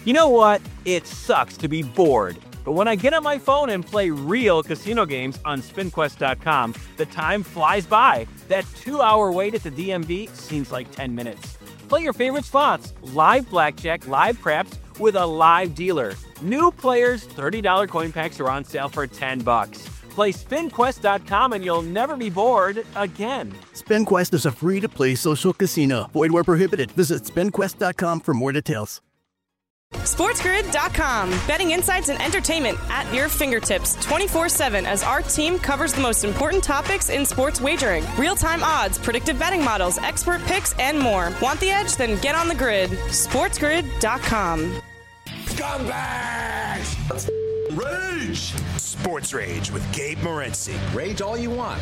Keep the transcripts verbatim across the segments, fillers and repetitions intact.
You know what? It sucks to be bored. But when I get on my phone and play real casino games on spin quest dot com, the time flies by. That two-hour wait at the D M V seems like ten minutes. Play your favorite slots, live blackjack, live craps, with a live dealer. New players, thirty dollars coin packs are on sale for ten bucks. Play spin quest dot com and you'll never be bored again. SpinQuest is a free-to-play social casino. Void where prohibited. Visit spin quest dot com for more details. sports grid dot com. Betting insights and entertainment at your fingertips twenty-four seven as our team covers the most important topics in sports wagering. Real-time odds, predictive betting models, expert picks, and more. Want the edge? Then get on the grid. sports grid dot com. Scumbags! Rage! Sports Rage with Gabe Morency. Rage all you want.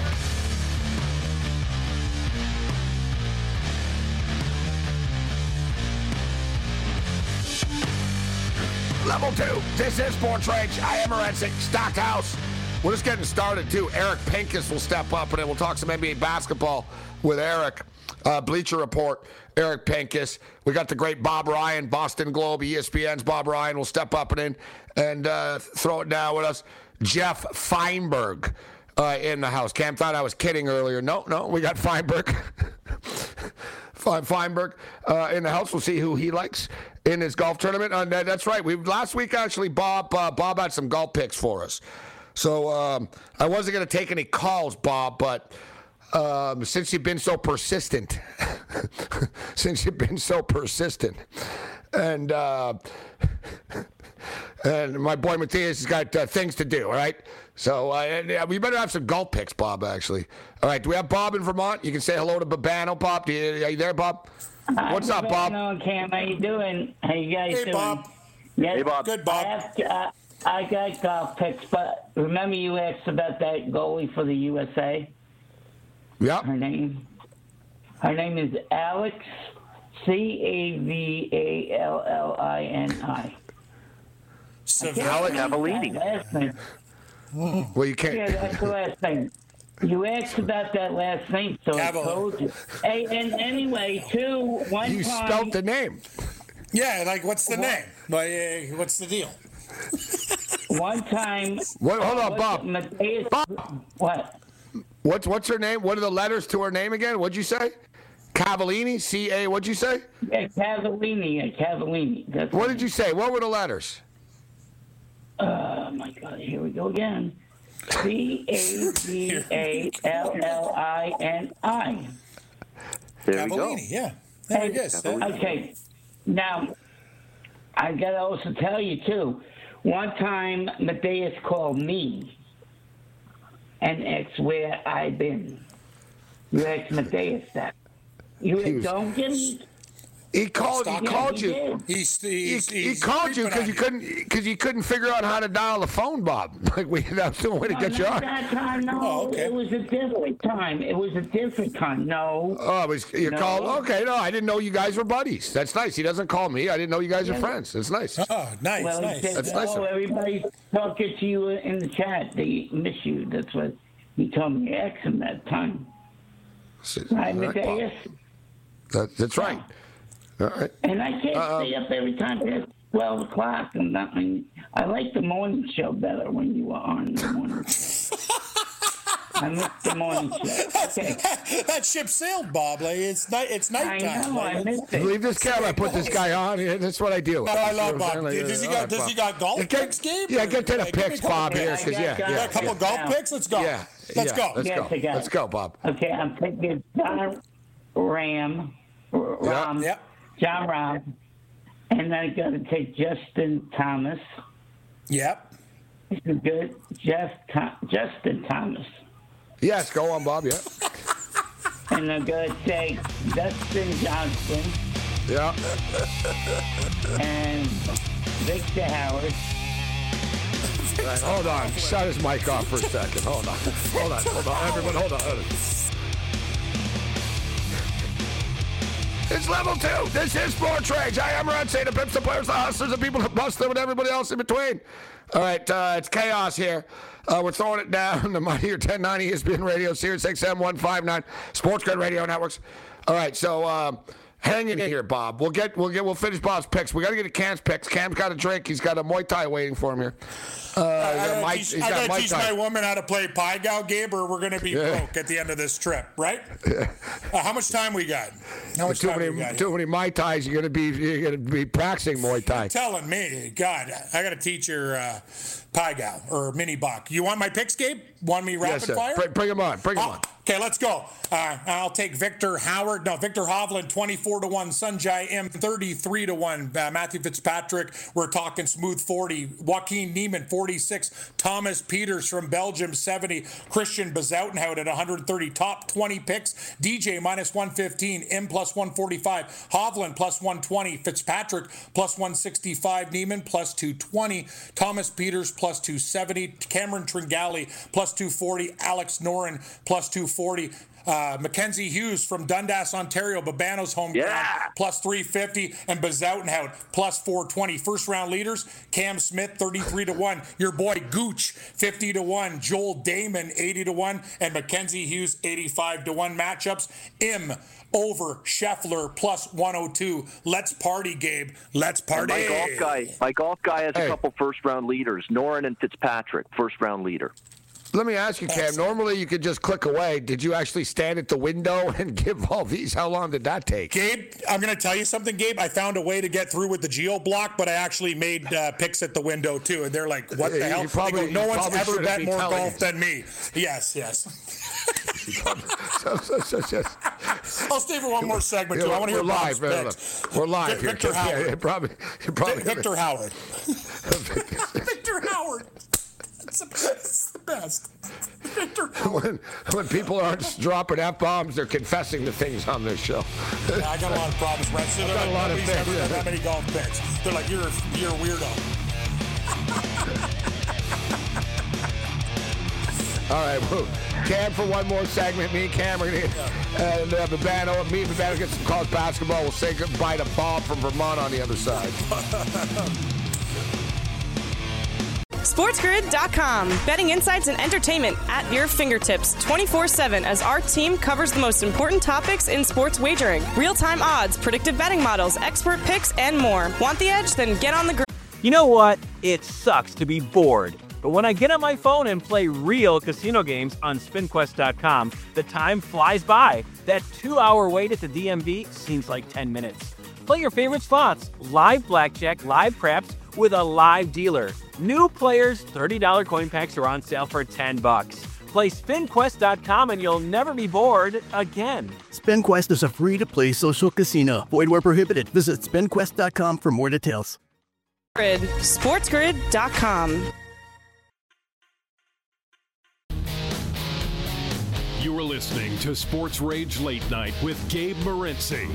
Level two. This is Sports Rage. I am Morency. Stocked house. We're just getting started, too. Eric Pincus will step up, and then we'll talk some N B A basketball with Eric. Uh, Bleacher Report, Eric Pincus. We got the great Bob Ryan, Boston Globe, E S P N's Bob Ryan will step up and in and uh, throw it down with us. Jeff Feinberg uh, in the house. Cam thought I was kidding earlier. No, no, we got Feinberg. Feinberg uh, in the house. We'll see who he likes in his golf tournament. Uh, that's right. We last week actually, Bob uh, Bob had some golf picks for us. So um, I wasn't going to take any calls, Bob, but um, since you've been so persistent, since you've been so persistent, and uh, and my boy Matthias has got uh, things to do. All right. So uh, we better have some golf picks, Bob. Actually. All right. Do we have Bob in Vermont? You can say hello to Babano, Bob. Do you, are you there, Bob? What's Hi, up, Bob? Hello, Cam. How you doing? How you guys Hey, doing? Bob. Yes, Hey, Bob. Good, Bob. I, have to, uh, I got golf picks, but remember you asked about that goalie for the U S A? Yeah. Her name? Her name is Alex, C A V A L L I N I. Alex Cavallini. Well, you can't. Yeah, that's the last name. You asked about that last name, so I told you. Hey, and anyway, too, one You time... spelt the name. Yeah, like, what's the name? Like, uh, what's the deal? One time... What, hold on, was Bob. Matthias, Bob. What? What's what's her name? What are the letters to her name again? What'd you say? Cavallini, C A. What'd you say? Yeah, Cavallini. Yeah, Cavallini. That's What did you say? What were the letters? Oh my God! Here we go again. C A V A L L I N I. There we go. Yeah. There Hey, it is. Okay. Now, I gotta also tell you too. One time, Matthias called me and asked where I've been. You asked Matthias that. You He was- don't get me. He called. He Yeah, called he you. did. He's, He, he's, he he's called you creeping because you on couldn't because you couldn't figure out how to dial the phone, Bob. Like we that's the only way to No, get you not on. that time, no. Oh, okay. It was a different time. It was a different time. No. Oh, it was you No. called? Okay, no, I didn't know you guys were buddies. That's nice. He doesn't call me. I didn't know you guys are friends. That's nice. Oh, nice, Well, nice. he said, That's nice oh, of him. everybody's talking to you in the chat. They miss you. That's what he told me to ask him that time. Right, All right, Matthias? Bob. That, that's right. All right. And I can't Uh, stay up every time past twelve o'clock. And not, I, mean, I like the morning show better when you were on the morning show. I miss the morning show. Okay. That ship sailed, Bob. Like, it's night. It's I nighttime. know, Like, I missed it. Leave this camera. I put this guy on. Yeah, that's what I do. No, I love You know what I'm Bob. saying? Does he All got- right, does Bob. he got golf Yeah, get- picks, Gabe? Yeah, get to the Yeah, give me picks, a couple Bob, here, picks. because I yeah, got- yeah, Yeah, a couple yeah. golf picks. Let's go. yeah, Let's yeah, go. Let's Yes, go. I got Let's it. go, Bob. Okay, I'm taking John Ram, Ram, Yep. John Ram, and I got to take Justin Thomas. Yep. This is good. Jeff Th- Justin Thomas. Yes, go on, Bob. Yeah, And I'm going to take Dustin Johnson yeah. and Victor Howard. Right, hold on. Shut his mic off for a second. Hold on. Hold on. Hold on. Everyone, hold on. Hold on. It's level two. This is Sports Rage. I am Red Say the Pips, the players, the hustlers, the people that bust them, and everybody else in between. All right, uh, it's chaos here. Uh, we're throwing it down. The Mightier ten ninety E S P N Radio, Sirius X M one fifty-nine, Sports Grid Radio Networks. All right, so uh, Hang in here, Bob. We'll get we'll get we'll finish Bob's picks. We got to get to Cam's picks. Cam's got a drink. He's got a Muay Thai waiting for him here. Uh, I gotta Mike, teach, he's I got gotta teach Thai. my woman how to play Pai Gow, Gabe, or we're gonna be Yeah. broke at the end of this trip, right? Uh, how much time we got? How much Too time many we got? too many Mai Tais. You're gonna be you're gonna be practicing Muay Thai. You're telling me, God, I gotta teach her uh, Pai Gow or mini buck. You want my picks, Gabe? Want me rapid Yes, sir. fire? Bring, bring him on. Bring him Oh, on. okay, let's go. Uh, I'll take Victor Howard. No, Victor Hovland, twenty-four to one. Sanjay M, thirty-three to one. Uh, Matthew Fitzpatrick, we're talking smooth forty. Joaquin Neiman, forty-six. Thomas Peters from Belgium, seventy. Christian Bezoutenhout at one hundred thirty. Top twenty picks. D J minus one fifteen. M plus one forty-five. Hovland plus one twenty. Fitzpatrick plus one sixty-five. Neiman plus two twenty. Thomas Peters plus two seventy. Cameron Tringali plus two forty. Alex Noren plus two forty. Uh, Mackenzie Hughes from Dundas, Ontario, Babano's home Yeah. ground, plus three fifty, and Bazoutenhout plus four twenty. First round leaders, Cam Smith, thirty-three to one. Your boy Gooch, fifty to one. Joel Damon, eighty to one. And Mackenzie Hughes, eighty-five to one. Matchups, M over Scheffler, plus one oh two. Let's party, Gabe. Let's party. And my golf guy, my golf guy has Hey. a couple first round leaders. Noren and Fitzpatrick, first round leader. Let me ask you, Cam. Normally you could just click away. Did you actually stand at the window and give all these? How long did that take? Gabe, I'm going to tell you something, Gabe. I found a way to get through with the geo block, but I actually made uh, picks at the window, too. And they're like, what the You hell? probably- I go, no you one's probably ever shouldn't bet be more telling golf us. than me. Yes, yes. so, so, so, so. I'll stay for one more segment, too. I want to We're hear live. Bob's man. picks. We're live Vic- Victor here. Yeah, Howard. yeah, probably, you're probably Vic- Victor Howard. Victor Howard. It's the, it's the best. Victor Howard. when, when people aren't dropping F-bombs, they're confessing to things on this show. Yeah, I got a lot of problems, Brent. So they're got like, a lot of nobody's picks, ever yeah. done that many golf picks. They're like, you're, you're a weirdo. All right, well, Cam for one more segment. Me and Cam are going to yeah. and uh, Babano. Me and Babano get some college basketball. We'll say goodbye to Bob from Vermont on the other side. SportsGrid dot com. Betting insights and entertainment at your fingertips twenty-four seven as our team covers the most important topics in sports wagering. Real-time odds, predictive betting models, expert picks, and more. Want the edge? Then get on the grid. You know what? It sucks to be bored. But when I get on my phone and play real casino games on Spin Quest dot com, the time flies by. That two-hour wait at the D M V seems like ten minutes. Play your favorite spots, live blackjack, live craps, with a live dealer. New players, thirty dollars coin packs are on sale for ten bucks. Play Spin Quest dot com and you'll never be bored again. SpinQuest is a free-to-play social casino. Void where prohibited. Visit Spin Quest dot com for more details. SportsGrid dot com. You are listening to Sports Rage Late Night with Gabe Morency.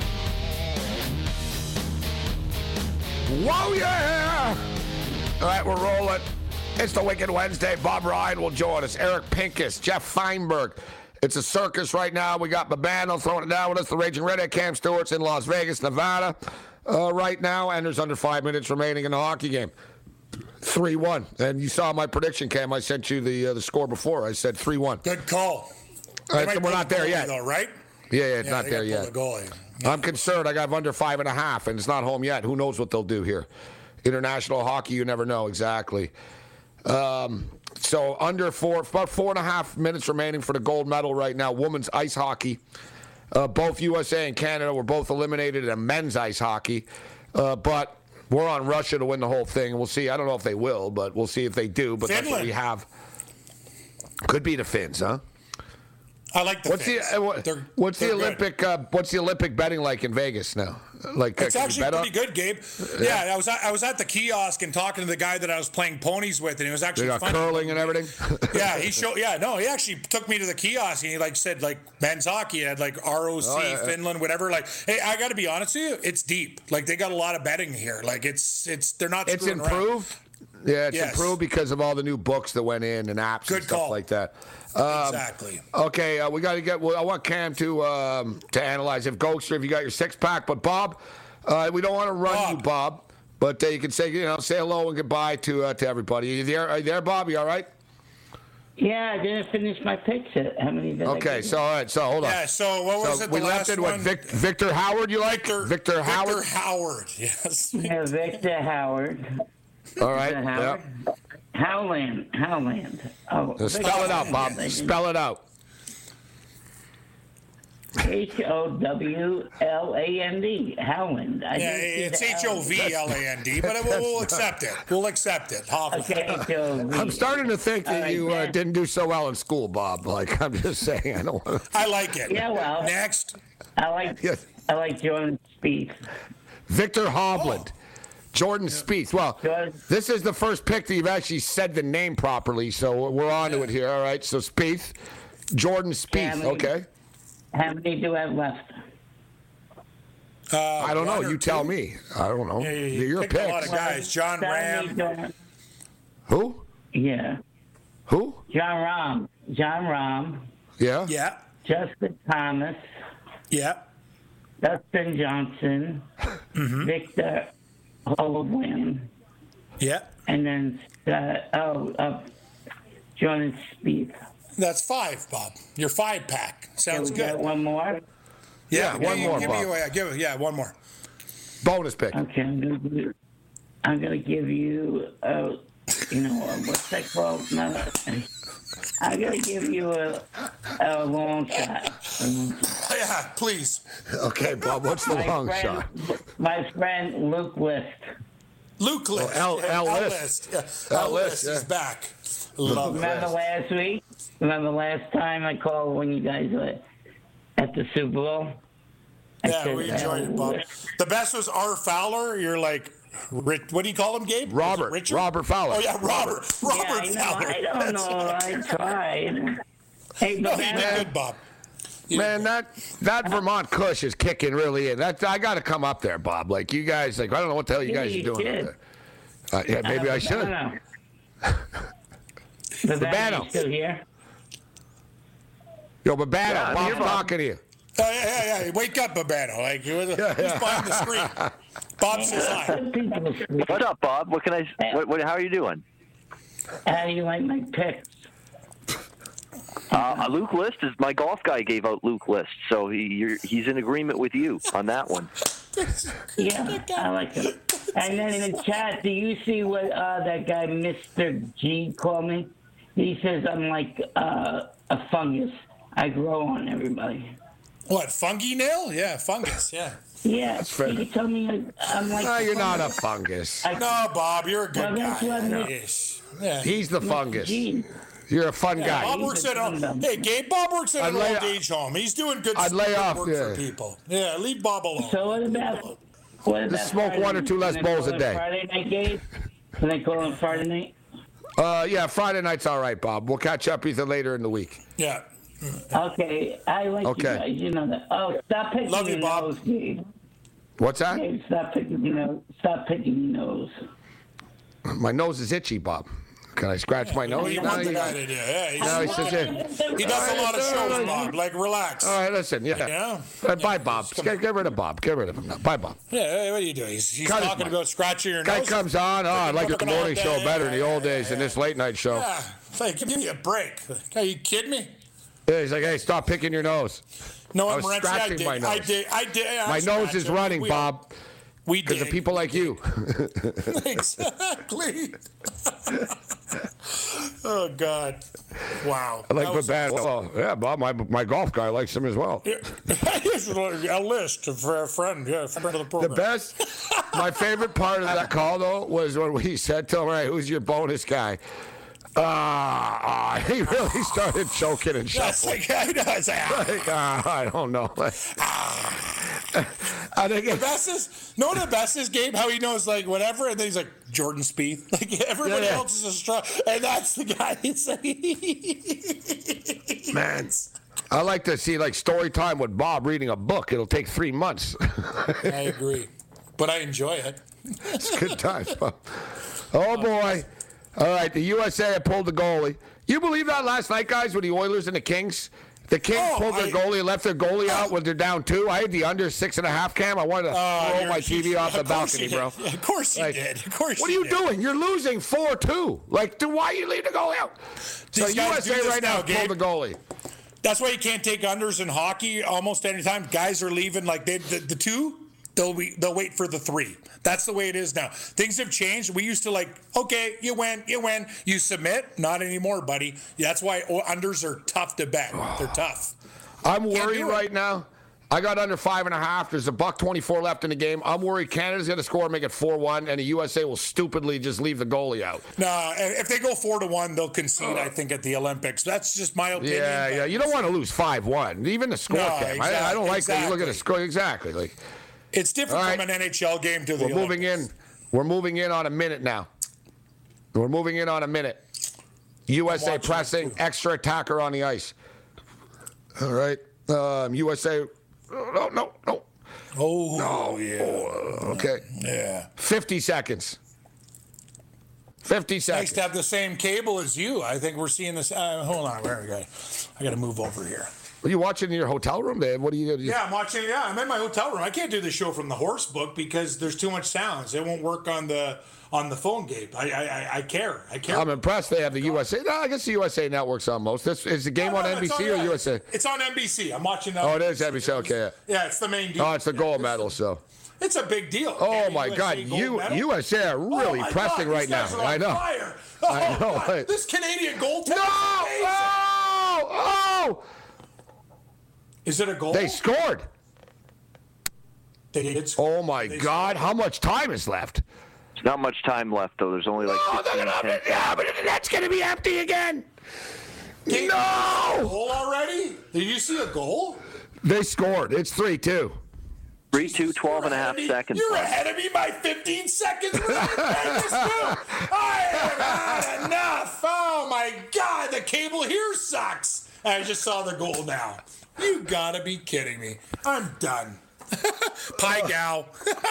Whoa, yeah! All right, we're rolling. It's the Wicked Wednesday. Bob Ryan will join us. Eric Pincus, Jeff Feinberg. It's a circus right now. We got Babano throwing it down with us. The Raging Redhead, Cam Stewart's in Las Vegas, Nevada uh, right now. And there's under five minutes remaining in the hockey game. three one. And you saw my prediction, Cam. I sent you the uh, the score before. I said three one. Good call. All They right, so might we're pull not the there goalie, yet. though, right? Yeah, yeah, it's Yeah, not they there gotta yet. pull the goalie. Yeah. I'm concerned. I got under five and a half, and it's not home yet. Who knows what they'll do here? International hockey, you never know exactly. Um, so under four, about four and a half minutes remaining for the gold medal right now. Women's ice hockey. Uh, both U S A and Canada were both eliminated in men's ice hockey. Uh, but we're on Russia to win the whole thing. We'll see. I don't know if they will, but we'll see if they do. But Finland. that's what we have. Could be the Finns, huh? I like the What's Finns. the uh, what, They're- what's the they're good. Olympic uh, what's the Olympic betting like in Vegas now? Like uh, It's can you actually bet pretty on- good, Gabe. Yeah, I was at, I was at the kiosk and talking to the guy that I was playing ponies with, and it was actually They got funny. curling and everything. Yeah, he showed. Yeah, no, he actually took me to the kiosk and he like said like men's hockey had like R O C, Oh, yeah, yeah. Finland, whatever. Like, hey, I got to be honest with you, it's deep. Like they got a lot of betting here. Like it's it's they're not. It's screwing around. improved. Yeah, it's Yes. improved because of all the new books that went in and apps Good and stuff call. like that. Um, Exactly. Okay, uh, we got to get. Well, I want Cam to um, to analyze if Gokster, if you got your six pack. But Bob, uh, we don't want to run Bob. you, Bob. But uh, you can say you know say hello and goodbye to uh, to everybody. Are you there? Are you there, Bob? You all right? Yeah, I didn't finish my picks yet. How many did I Okay, give so all right, so hold on. Yeah, so what was So it? we the left last it one? with Vic, Victor Howard, you like? Victor, Victor Howard? Victor Howard, yes. Yeah, Victor Howard. All right, Victor Howard. yep. Howland. Howland. Oh, Uh, Spell it out, Bob. Spell it out. H O W L A N D. Howland. I Yeah, didn't see it's the H O V L A N D, but we'll, we'll accept it. We'll accept it. Hovland. Okay, H O V. I'm starting to think that All right, you uh, then. didn't do so well in school, Bob. Like, I'm just saying, I don't want to. I like it. Yeah, well. Next. I like Yes. I like Jordan Spieth. Victor Hovland. Jordan Spieth. Well, Jordan. this is the first pick that you've actually said the name properly, so we're on to it here. All right, so Spieth. Jordan Spieth, Family. okay. How many do I have left? Uh, I don't know. one or You tell two? me. I don't know. Yeah, yeah, yeah. Your Picked a lot of picks. guys. John Stanley Ram. Jordan- Who? Yeah. Who? John Rahm. John Rahm. Yeah? Yeah. Justin Thomas. Yeah. Dustin Johnson. Mm-hmm. Victor Hovland. Yeah. And then, uh, oh, uh, Jordan Spieth. That's five, Bob. Your five pack. Sounds Okay, we got good. one more? Yeah, one give more, me, Bob. yeah, give, yeah, one more. Bonus pick. Okay, I'm gonna give you, I'm gonna give you, uh, you know, uh, what's that called? No, I'm gonna give you a, a long shot. Yeah, please. Okay, Bob, what's the My long friend, shot? My friend Luke List. Luke List. Oh, L- Yeah, L. L. List. List. Yeah. L. L. List, List is yeah. back. Love Remember List. last week? Remember last time I called when you guys were at the Super Bowl? I Yeah, said, we uh, enjoyed it, Bob. The best was R. Fowler. You're like, Rich, what do you call him, Gabe? Was it Robert. Richard? Robert Fowler. Oh, yeah, Robert. Robert Yeah, I know. Fowler. I don't That's know. right. I tried. Hey, No, but you did man, good, Bob. You Man, did that that Vermont Kush is kicking really in. That I got to come up there, Bob. Like you guys, like I don't know what the hell you Yeah, guys are you doing should. up there. Uh, yeah, maybe I should. No, no. Babano, you still here? Yo, Babano, Yeah, I'm Bob's here, Bob. talking to you. Oh, yeah, yeah, yeah. Wake up, Babano. Like, who's Yeah, yeah. behind the screen? Bob says hi. People sleep. What's up, Bob? What can I? What, what, how are you doing? How do you like my picks? Uh, Luke List is my golf guy. Gave out Luke List, so he you're, he's in agreement with you on that one. Yeah, I like it. And then in the chat, do you see what uh, that guy Mister G called me? He says I'm like uh, a fungus. I grow on everybody. What, fungi nail? Yeah, fungus, yeah. Yeah, fair. he told me I'm like. No, a you're not a fungus. fungus. I, No, Bob, you're a good Well, that's guy. what I'm- Yes. Yeah. He's the fungus. G. You're a fun Yeah, Bob guy. works at a, hey, Gabe, Bob works at I'd an lay- old age home. He's doing good, I'd lay good off, work yeah. for people. Yeah, leave Bob alone. So what about? What about Just smoke Friday one or night? two less Can I bowls call a it day. Friday night, Gabe? Can I call on Friday night? Uh, yeah, Friday night's all right, Bob. We'll catch up either later in the week. Yeah. Okay, I like Okay. you guys. You know that. Oh, stop picking Love you, your Bob. nose, Gabe. What's that? Gabe, stop picking your nose. Stop picking your nose. My nose is itchy, Bob. Can I scratch my What nose? do you No, want the you- guy to do? Yeah, he's, No, he says it. he does a lot of shows, Bob. Like, relax. All right, listen, yeah. Yeah. Uh, bye, Bob. Get, get rid of Bob. Get rid of him now. Bye, Bob. Yeah, what are you doing? He's, he's Cut his talking mic. about scratching your Guy nose. comes on. Oh, I like the Looking all morning day. show better in the old Yeah, days than this late night show. Yeah. It's like, give me a break. Are you kidding me? Yeah, he's like, hey, stop picking your nose. No, I I'm was Morency, I scratching did. my I nose. did. I did. I My nose is scratched it. running, We- Bob, We because did. of people like you. Exactly. Oh God! Wow. I like That was- Babano. Well, yeah, Bob, my, my golf guy likes him as well. Here's a list for a friend, yeah, friend of the The program. best, my favorite part of that call, though, was when we said to him, all right, who's your bonus guy? Ah, uh, he really started choking and That's shuffling. like, I know, it's like, ah. Like, uh, I don't know. I think The it, best is, no, the best is Gabe, how he knows, like, whatever, and then he's like, Jordan Spieth. Like, everybody Yeah, yeah. else is a straw, and that's the guy. It's like, man, I like to see like story time with Bob reading a book. It'll take three months. I agree, but I enjoy it. It's good times, Bob. Oh boy! All right, the U S A had pulled the goalie. You believe that last night, guys, with the Oilers and the Kings? The Kings Oh, pulled their I- goalie and left their goalie out when they're down two. I had the under six and a half cam. I wanted to Uh, throw you're- my T V you- off the of course balcony, you bro. did. Of course you Like, did. Of course What are you you did. doing? You're losing four two. Like, dude, why are you leaving the goalie out? So These guys do U S A this right now, now pulled Gabe. the goalie. That's why you can't take unders in hockey almost anytime. Guys are leaving like they the, the two. They'll be, they'll wait for the three. That's the way it is now. Things have changed. We used to like, okay, you win, you win, you submit. Not anymore, buddy. That's why unders are tough to bet. They're tough. I'm Can't worried do it. right now. I got under five and a half. There's a buck twenty-four left in the game. I'm worried Canada's going to score and make it four one, and the U S A will stupidly just leave the goalie out. Nah, if they go four to one, they'll concede. I think at the Olympics. That's just my opinion. Yeah, but- yeah. You don't want to lose five one. Even the score No, cam. I, I don't like that. You look at the exactly. score. Exactly. Like, It's different All right. from an N H L game to the we're moving in. Olympics. We're moving in on a minute now. We're moving in on a minute. U S A watching pressing, it too. extra attacker on the ice. All right. Um, U S A. No, no, no. Oh, No. yeah. Oh, okay. Yeah. fifty seconds. fifty Nice seconds. to have the same cable as you. I think we're seeing this. Uh, hold on. Where we go? I got to move over here. Are you watching in your hotel room, Dave? What are you? Yeah, I'm watching. Yeah, I'm in my hotel room. I can't do the show from the horse book because there's too much sounds. It won't work on the on the phone, Gabe. I I, I, I care. I care. I'm impressed they have the U S A. No, I guess the U S A Network's on most. This is the game No, on no, N B it's C on- or yeah, U S A? It's on N B C. I'm watching that. Oh, it is N B C. Okay. Yeah, it's the main deal. Oh, it's the gold medal. So. It's a big deal. Oh Yeah, my U S A God, gold U, medal. U S A are really oh my pressing God, right these now. guys are on I know. Fire. Oh, I know. God. This Canadian goaltender. No! is amazing. Oh! Oh! Is it a goal? They scored. They did score. Oh my They God! scored. How much time is left? There's not much time left, though. There's only like Oh, they're fifteen, gonna, ten yeah, but the net's gonna be empty again. Gabe, No! Goal already? Did you see a goal? They scored. It's three two. three two, twelve and a You're half ahead of me- seconds. You're left. ahead of me by fifteen seconds. We're not playing this too. I have had enough. Oh my God, the cable here sucks. I just saw the goal now. You gotta be kidding me. I'm done. Pie gal.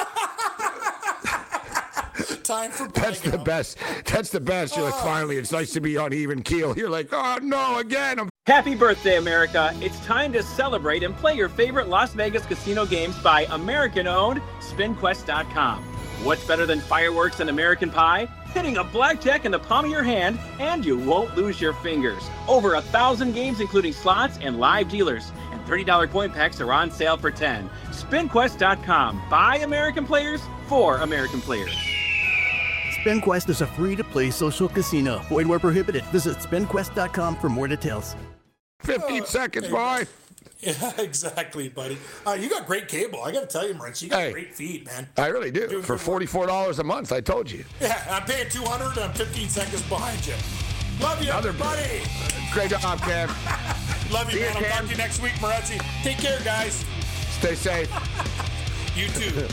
Time for pie That's the gal. best. That's the best. You're like, finally, it's nice to be on even keel. You're like, oh no, again. I'm Happy birthday, America. It's time to celebrate and play your favorite Las Vegas casino games by American-owned Spin Quest dot com. What's better than fireworks and American Pie? Hitting a blackjack in the palm of your hand, and you won't lose your fingers. Over a thousand games, including slots and live dealers. And thirty dollars coin packs are on sale for ten dollars. Spin Quest dot com. By American players, for American players. SpinQuest is a free-to-play social casino. Void where prohibited. Visit spin quest dot com for more details. fifteen seconds, boy. Yeah, exactly, buddy. Uh, you got great cable. I got to tell you, Moritz, you got Hey. great feed, man. I really do. Doing For good work. forty-four dollars a month, I told you. Yeah, I'm paying two hundred dollars. I'm fifteen seconds behind you. Love you, Another- everybody. Great job, Cam. Love you, See you, man. I'll talk Cam. to you next week, Moretzi. Take care, guys. Stay safe. You too.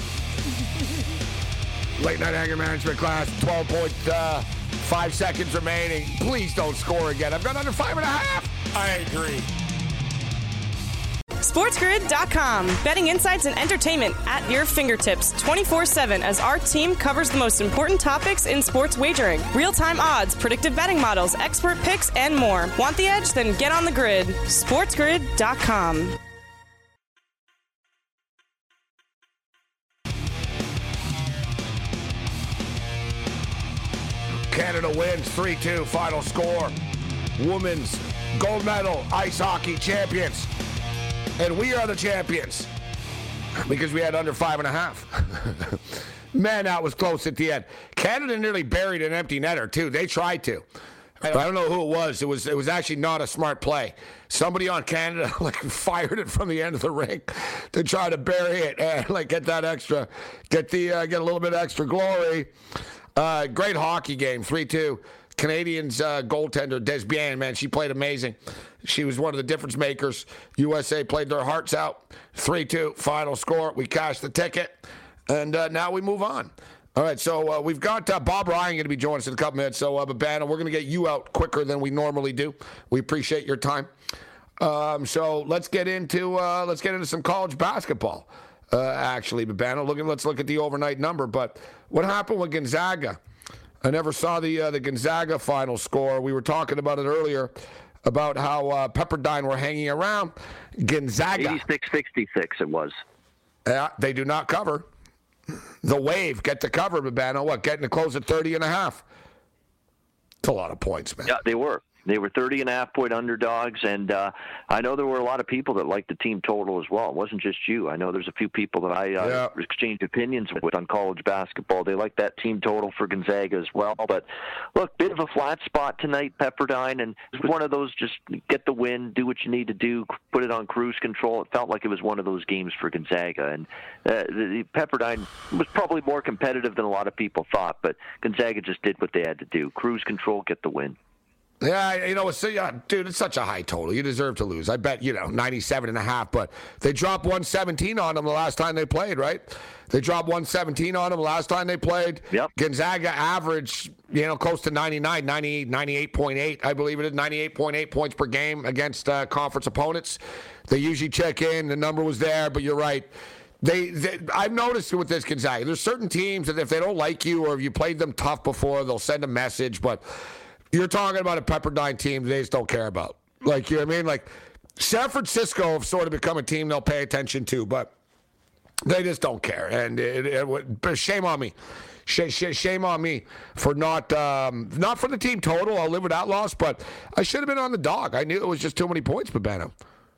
Late night anger management class, twelve point five seconds remaining. Please don't score again. I've got under five and a half. I agree. SportsGrid dot com. Betting insights and entertainment at your fingertips twenty-four seven as our team covers the most important topics in sports wagering. Real-time odds, predictive betting models, expert picks, and more. Want the edge? Then get on the grid. SportsGrid dot com. Canada wins three two. Final score. Women's gold medal ice hockey champions. And we are the champions because we had under five and a half. Man, that was close at the end. Canada nearly buried an empty netter, too. They tried to. I don't know who it was. It was it was actually not a smart play. Somebody on Canada like fired it from the end of the rink to try to bury it and like get that extra, get the uh, get a little bit extra glory. Uh, great hockey game, three two. Canadians uh, goaltender Desbiens, man, she played amazing. She was one of the difference makers. U S A played their hearts out. three two, final score. We cashed the ticket, and uh, now we move on. All right, so uh, we've got uh, Bob Ryan going to be joining us in a couple minutes. So, uh, Babana, we're going to get you out quicker than we normally do. We appreciate your time. Um, so let's get into uh, let's get into some college basketball. Uh, actually, Babana, look at, let's look at the overnight number. But what happened with Gonzaga? I never saw the uh, the Gonzaga final score. We were talking about it earlier. about how uh, Pepperdine were hanging around. Gonzaga. eighty-six sixty-six it was. Yeah, they do not cover. The Wave get to cover, Babano. What, getting to close at thirty and a half? It's a lot of points, man. Yeah, they were. They were thirty and a half point underdogs, and uh, I know there were a lot of people that liked the team total as well. It wasn't just you. I know there's a few people that I uh, yeah. exchanged opinions with on college basketball. They like that team total for Gonzaga as well. But, look, bit of a flat spot tonight, Pepperdine, and it was one of those just get the win, do what you need to do, put it on cruise control. It felt like it was one of those games for Gonzaga, and uh, the, the Pepperdine was probably more competitive than a lot of people thought, but Gonzaga just did what they had to do. Cruise control, get the win. Yeah, you know, it's, uh, dude, it's such a high total. You deserve to lose. I bet, you know, ninety-seven and a half, but they dropped one seventeen on them the last time they played, right? They dropped one seventeen on them the last time they played. Yep. Gonzaga averaged, you know, close to ninety-nine, ninety-eight, ninety-eight point eight, I believe it is, ninety-eight point eight points per game against uh, conference opponents. They usually check in. The number was there, but you're right. They, they, I've noticed with this Gonzaga, there's certain teams that if they don't like you or if you played them tough before, they'll send a message, but you're talking about a Pepperdine team they just don't care about. Like, you know what I mean? Like, San Francisco have sort of become a team they'll pay attention to, but they just don't care. And it, it, it, shame on me. Sh- sh- shame on me for not um, not for the team total. I'll live with that loss, but I should have been on the dog. I knew it was just too many points, Babano.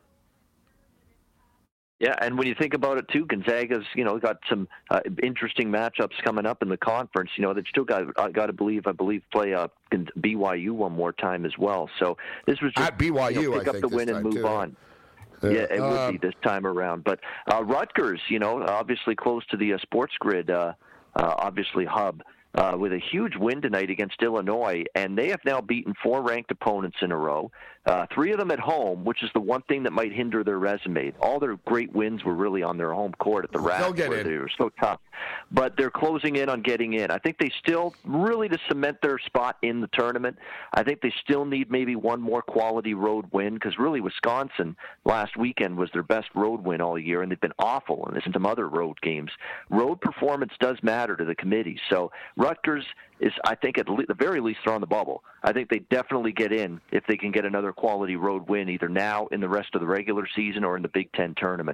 Yeah, and when you think about it too, Gonzaga's, you know, got some uh, interesting matchups coming up in the conference. You know, they've still got, I got to believe, I believe, play uh, B Y U one more time as well. So this was just at B Y U, you know, pick I up think the win and move too. on. Yeah, yeah it uh, would be this time around. But uh, Rutgers, you know, obviously close to the uh, Sports Grid, uh, uh, obviously hub. Uh, with a huge win tonight against Illinois, and they have now beaten four ranked opponents in a row, uh, three of them at home, which is the one thing that might hinder their resume. All their great wins were really on their home court at the Raps, where they were so tough. But they're closing in on getting in. I think they still, really to cement their spot in the tournament, I think they still need maybe one more quality road win, because really Wisconsin last weekend was their best road win all year, and they've been awful in some other road games. Road performance does matter to the committee, so Rutgers is, I think, at le- the very least, they're on the bubble. I think they definitely get in if they can get another quality road win, either now in the rest of the regular season or in the Big Ten tournament.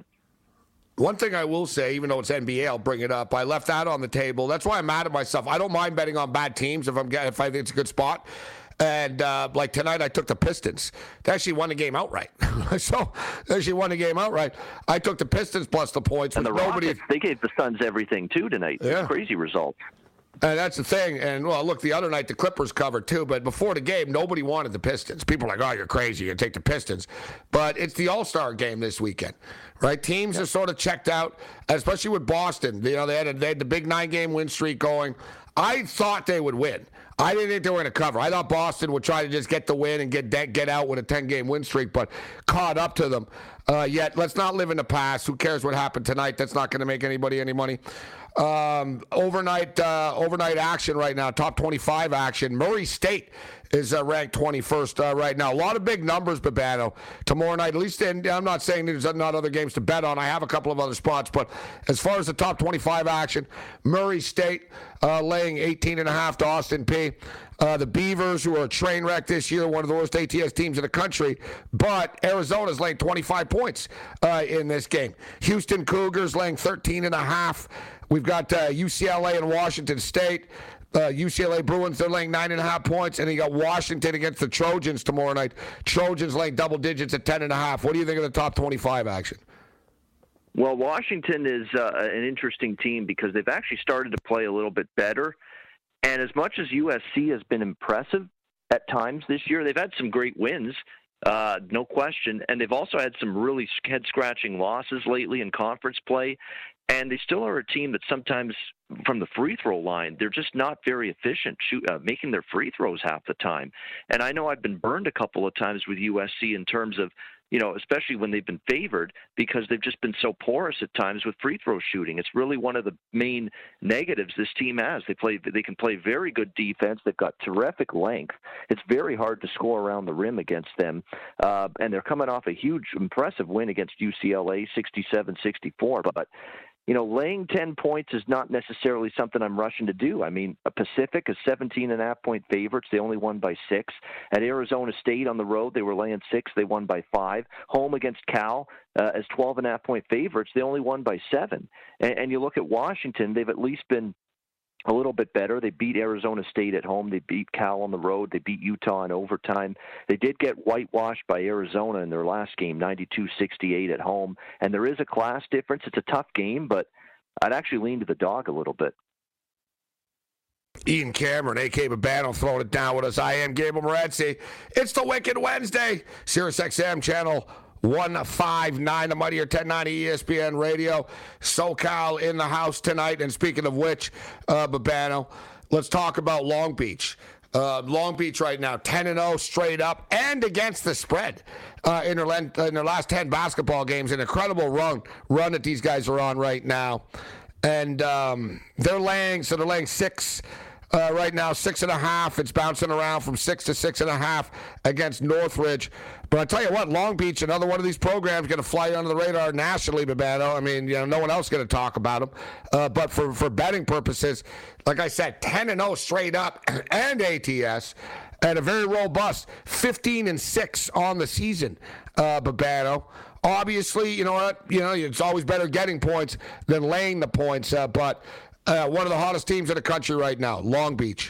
One thing I will say, even though it's N B A, I'll bring it up. I left that on the table. That's why I'm mad at myself. I don't mind betting on bad teams if I'm if I think it's a good spot. And uh, like tonight, I took the Pistons. They actually won the game outright. so they actually won the game outright. I took the Pistons plus the points. And the nobody... Rockets, they gave the Suns everything too tonight. Yeah. Crazy result. And that's the thing. And, well, look, the other night the Clippers covered too, but before the game, nobody wanted the Pistons. People are like, oh, you're crazy. You're going to take the Pistons. But it's the All-Star game this weekend, right? Teams yeah. are sort of checked out, especially with Boston. You know, they had, a, they had the big nine-game win streak going. I thought they would win. I didn't think they were going to cover. I thought Boston would try to just get the win and get get out with a ten-game win streak, but caught up to them. Uh, yet, let's not live in the past. Who cares what happened tonight? That's not going to make anybody any money. Um, overnight uh, overnight action right now, top twenty-five action. Murray State is uh, ranked twenty-first uh, right now. A lot of big numbers, Babano. Tomorrow night, at least, and I'm not saying there's not other games to bet on. I have a couple of other spots, but as far as the top twenty-five action, Murray State uh, laying eighteen and a half to Austin Peay. Uh, the Beavers, who are a train wreck this year, one of the worst A T S teams in the country, but Arizona's laying twenty-five points uh, in this game. Houston Cougars laying thirteen and a half. We've got uh, U C L A and Washington State. Uh, U C L A Bruins, they're laying nine and a half points, and you got Washington against the Trojans tomorrow night. Trojans laying double digits at ten and a half. What do you think of the top twenty-five action? Well, Washington is uh, an interesting team because they've actually started to play a little bit better. And as much as U S C has been impressive at times this year, they've had some great wins, uh, no question. And they've also had some really head-scratching losses lately in conference play. And they still are a team that sometimes, from the free throw line, they're just not very efficient shoot, uh, making their free throws half the time. And I know I've been burned a couple of times with U S C in terms of, you know, especially when they've been favored because they've just been so porous at times with free throw shooting. It's really one of the main negatives this team has. They play, they can play very good defense. They've got terrific length. It's very hard to score around the rim against them. Uh, and they're coming off a huge, impressive win against U C L A, sixty-seven sixty-four. But you know, laying ten points is not necessarily something I'm rushing to do. I mean, a Pacific is seventeen and a half point favorites. They only won by six. At Arizona State on the road, they were laying six. They won by five. Home against Cal uh, as twelve and a half point favorites. They only won by seven. And, and you look at Washington, they've at least been a little bit better. They beat Arizona State at home. They beat Cal on the road. They beat Utah in overtime. They did get whitewashed by Arizona in their last game, ninety-two sixty-eight at home. And there is a class difference. It's a tough game, but I'd actually lean to the dog a little bit. Ian Cameron, A K Babano, throwing it down with us. I am Gabriel Morency. It's the Wicked Wednesday. Sirius X M channel one fifty-nine, the Mightier ten ninety E S P N Radio. SoCal in the house tonight. And speaking of which, uh, Babano, let's talk about Long Beach. Uh, Long Beach right now, ten and oh straight up and against the spread uh, in, their, in their last ten basketball games. An incredible run, run that these guys are on right now. And um, they're laying, so they're laying six uh, right now, six and a half. It's bouncing around from six to six and a half against Northridge. But I tell you what, Long Beach, another one of these programs, going to fly under the radar nationally, Babano. I mean, you know, no one else going to talk about them. Uh, but for, for betting purposes, like I said, ten and oh straight up and A T S, and a very robust fifteen and six on the season, uh, Babano. Obviously, you know what? You know, it's always better getting points than laying the points. Uh, but uh, one of the hottest teams in the country right now, Long Beach.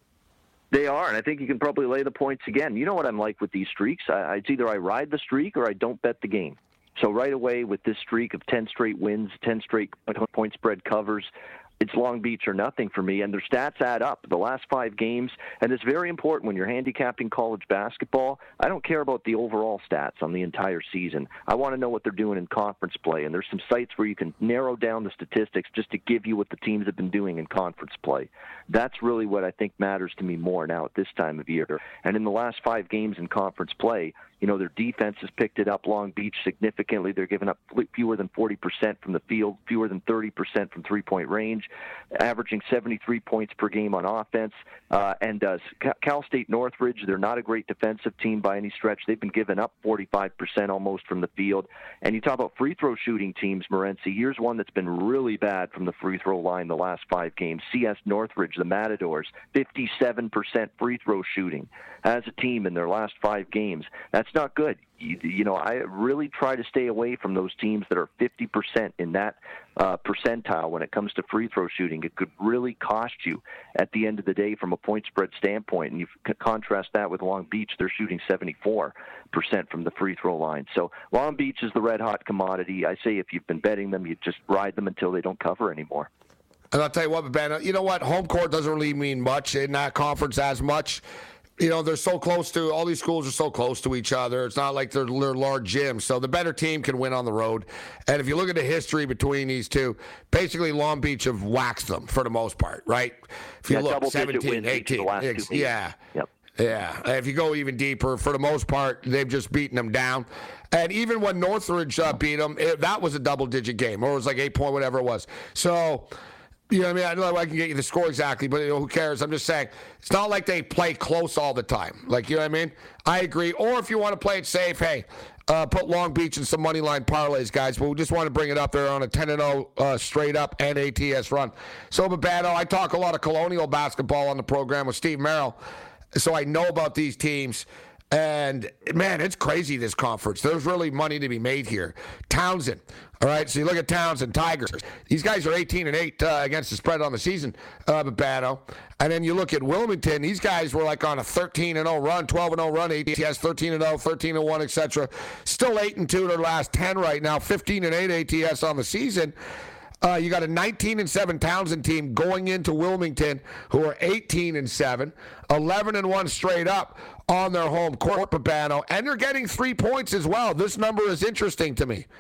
They are, and I think you can probably lay the points again. You know what I'm like with these streaks? I, it's either I ride the streak or I don't bet the game. So right away with this streak of ten straight wins, ten straight point spread covers, it's Long Beach or nothing for me, and their stats add up. The last five games, and it's very important when you're handicapping college basketball. I don't care about the overall stats on the entire season. I want to know what they're doing in conference play, and there's some sites where you can narrow down the statistics just to give you what the teams have been doing in conference play. That's really what I think matters to me more now at this time of year. And in the last five games in conference play, you know, their defense has picked it up, Long Beach, significantly. They're giving up fewer than forty percent from the field, fewer than thirty percent from three-point range, averaging seventy-three points per game on offense. Uh, and uh, Cal State Northridge, they're not a great defensive team by any stretch. They've been giving up forty-five percent almost from the field. And you talk about free throw shooting teams, Morency. Here's one that's been really bad from the free throw line the last five games. C S Northridge, the Matadors, fifty-seven percent free throw shooting as a team in their last five games. That's not good. You, you know, I really try to stay away from those teams that are fifty percent in that uh, percentile when it comes to free throw shooting. It could really cost you at the end of the day from a point spread standpoint. And you c- contrast that with Long Beach. They're shooting seventy-four percent from the free throw line. So Long Beach is the red-hot commodity. I say if you've been betting them, you just ride them until they don't cover anymore. And I'll tell you what, Ben, you know what? Home court doesn't really mean much in that conference as much. You know, they're so close to, all these schools are so close to each other. It's not like they're, they're large gyms. So the better team can win on the road. And if you look at the history between these two, basically Long Beach have waxed them for the most part, right? If you yeah, look, seventeen, eighteen. Yeah. Yep. Yeah. If you go even deeper, for the most part, they've just beaten them down. And even when Northridge uh, beat them, it, that was a double-digit game, or it was like eight point whatever it was. So, you know what I mean? I know I can get you the score exactly, but you know, who cares? I'm just saying, it's not like they play close all the time. Like, you know what I mean? I agree. Or if you want to play it safe, hey, uh, put Long Beach in some money line parlays, guys. But we just want to bring it up there on a ten and oh uh, straight up and A T S run. So, Babano, I talk a lot of Colonial basketball on the program with Steve Merrill, so I know about these teams. And, man, it's crazy, this conference. There's really money to be made here. Townsend, all right? So you look at Townsend, Tigers. These guys are eighteen and eight uh, against the spread on the season, uh, Babano. And then you look at Wilmington. These guys were like on a thirteen and oh run, twelve and oh run, A T S, thirteen and oh, thirteen and one, et cetera. Still eight and two in their last ten right now, fifteen and eight A T S on the season. Uh, you got a nineteen and seven Townsend team going into Wilmington, who are eighteen and seven, eleven and one straight up on their home court, Babano, and they're getting three points as well. This number is interesting to me.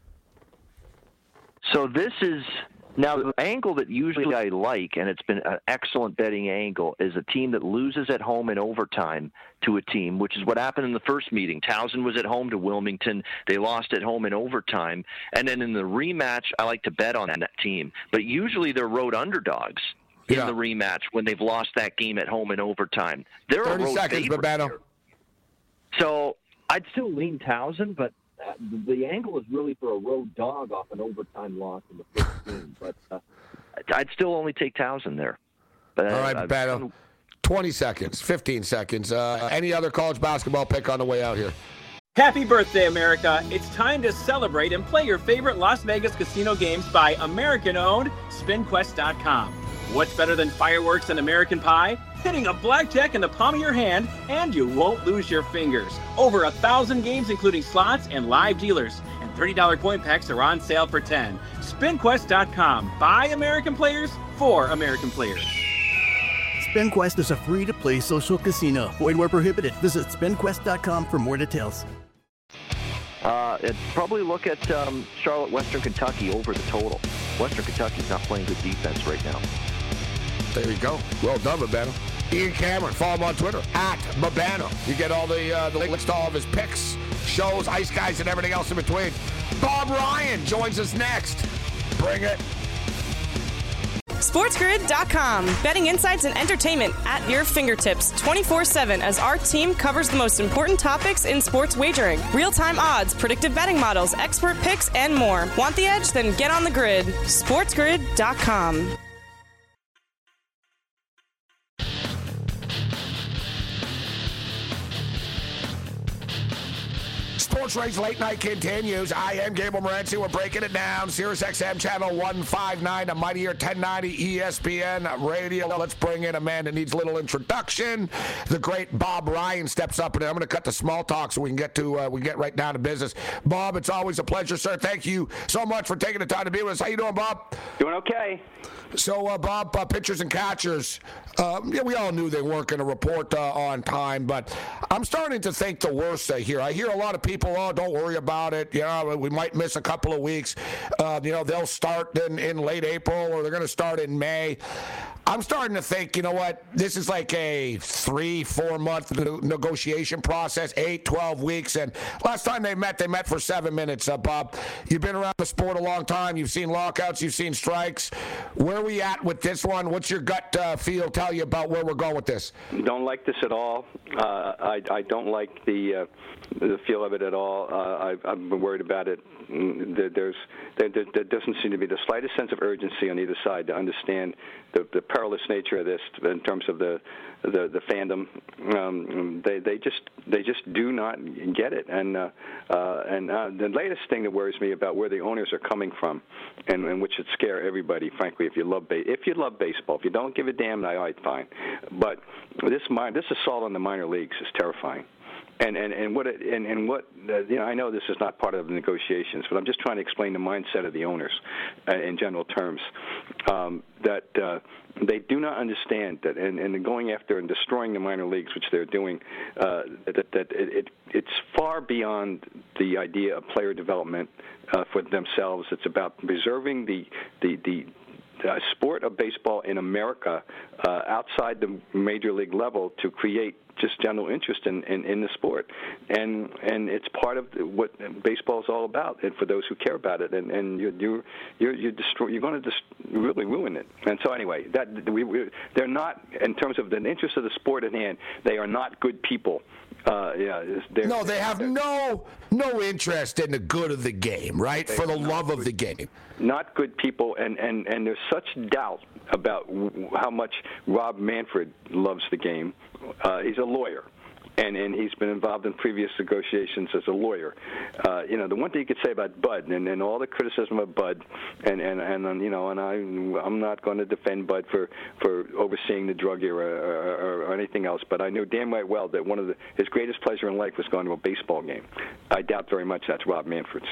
So this is now the angle that usually I like, and it's been an excellent betting angle, is a team that loses at home in overtime to a team, which is what happened in the first meeting. Townsend was at home to Wilmington. They lost at home in overtime. And then in the rematch, I like to bet on that team. But usually they're road underdogs in yeah. the rematch when they've lost that game at home in overtime. They're thirty a road seconds, favorite Babano. here. So I'd still lean Townsend, but uh, the, the angle is really for a road dog off an overtime loss in the first game. But uh, I'd still only take Towson there. But, All right, uh, Beto. twenty seconds, fifteen seconds. Uh, any other college basketball pick on the way out here? Happy birthday, America. It's time to celebrate and play your favorite Las Vegas casino games by American-owned Spin Quest dot com. What's better than fireworks and American Pie? Hitting a blackjack in the palm of your hand, and you won't lose your fingers. Over a thousand games, including slots and live dealers. And thirty dollars coin packs are on sale for ten dollars. Spin Quest dot com. By American players, for American players. SpinQuest is a free-to-play social casino. Void where prohibited. Visit Spin Quest dot com for more details. Uh, and probably look at um, Charlotte, Western Kentucky over the total. Western Kentucky's not playing good defense right now. There you go. Well done, Mabano. Ian Cameron, follow him on Twitter, at Mabano. You get all the, uh, the links to all of his picks, shows, ice guys, and everything else in between. Bob Ryan joins us next. Bring it. SportsGrid dot com. Betting insights and entertainment at your fingertips twenty-four seven as our team covers the most important topics in sports wagering. Real-time odds, predictive betting models, expert picks, and more. Want the edge? Then get on the grid. SportsGrid dot com. Sports Rage Late Night continues. I am Gable Morency. We're breaking it down. Sirius X M Channel one fifty-nine, a Mightier ten ninety E S P N Radio. Let's bring in a man that needs a little introduction. The great Bob Ryan steps up, and I'm going to cut the small talk so we can get to uh, we get right down to business. Bob, it's always a pleasure, sir. Thank you so much for taking the time to be with us. How you doing, Bob? Doing okay. So, uh, Bob, uh, pitchers and catchers, uh, yeah, we all knew they weren't going to report uh, on time, but I'm starting to think the worst uh, here. I hear a lot of people, oh, don't worry about it. You know, we might miss a couple of weeks. Uh, you know, they'll start in, in late April or they're going to start in May. I'm starting to think, you know what, this is like a three, four-month negotiation process, eight, twelve weeks. And last time they met, they met for seven minutes, uh, Bob. You've been around the sport a long time. You've seen lockouts. You've seen strikes. Where are we at with this one? What's your gut uh, feel tell you about where we're going with this? Don't like this at all. Uh, I, I don't like the uh, the feel of it at all. Uh, I've, I've been worried about it. There's there, there doesn't seem to be the slightest sense of urgency on either side to understand the, the perilous nature of this in terms of the the, the fandom. Um, they they just they just do not get it. And uh, uh, and uh, the latest thing that worries me about where the owners are coming from, and, and which should scare everybody, frankly, if you love ba- if you love baseball. If you don't give a damn, all right, fine. But this this assault on the minor leagues is terrifying. And, and, and what it, and, and what uh, you know, I know this is not part of the negotiations, but I'm just trying to explain the mindset of the owners uh, in general terms. Um, that uh, they do not understand that, and, and going after and destroying the minor leagues, which they're doing, uh, that, that it, it it's far beyond the idea of player development uh, for themselves. It's about preserving the the the. Uh, sport of baseball in America uh, outside the major league level to create just general interest in, in, in the sport. And and it's part of what baseball is all about, and for those who care about it. And, and you're, you're, you're, you're, destroy, you're going to just really ruin it. And so anyway, that we, we, they're not, in terms of the interest of the sport at hand, they are not good people. Uh, yeah, no, they have no no interest in the good of the game, right? For the love good, of the game. Not good people, and, and, and there's such doubt about w- how much Rob Manfred loves the game. Uh, he's a lawyer, and, and he's been involved in previous negotiations as a lawyer. Uh, you know, the one thing you could say about Bud, and, and all the criticism of Bud, and, and, and you know, and I, I'm not going to defend Bud for, for overseeing the drug era or, or, or anything else, but I knew damn right well that one of the, his greatest pleasure in life was going to a baseball game. I doubt very much that's Rob Manfred's.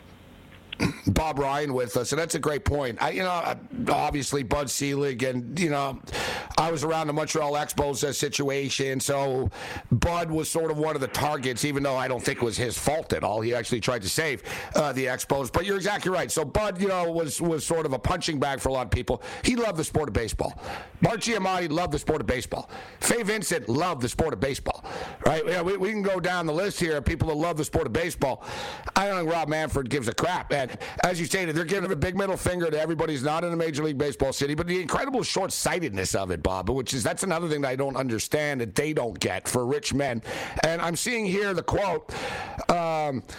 Bob Ryan with us, and that's a great point. I, you know, obviously Bud Selig, and you know, I was around the Montreal Expos uh, situation, so Bud was sort of one of the targets, even though I don't think it was his fault at all. He actually tried to save uh, the Expos. But you're exactly right. So Bud, you know, was was sort of a punching bag for a lot of people. He loved the sport of baseball. Bart Giamatti loved the sport of baseball. Fay Vincent loved the sport of baseball. Right? You know, we, we can go down the list here of people that love the sport of baseball. I don't think Rob Manfred gives a crap. And as you stated, they're giving a big middle finger to everybody who's not in a Major League Baseball city, but the incredible short-sightedness of it, Bob, which is that's another thing that I don't understand that they don't get for rich men. And I'm seeing here the quote, um,